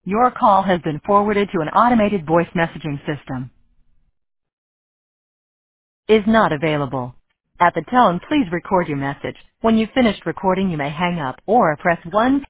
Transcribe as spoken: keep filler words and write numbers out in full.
Your call has been forwarded to an automated voice messaging system. Is not available. At the tone, please record your message. When you've finished recording, you may hang up or press one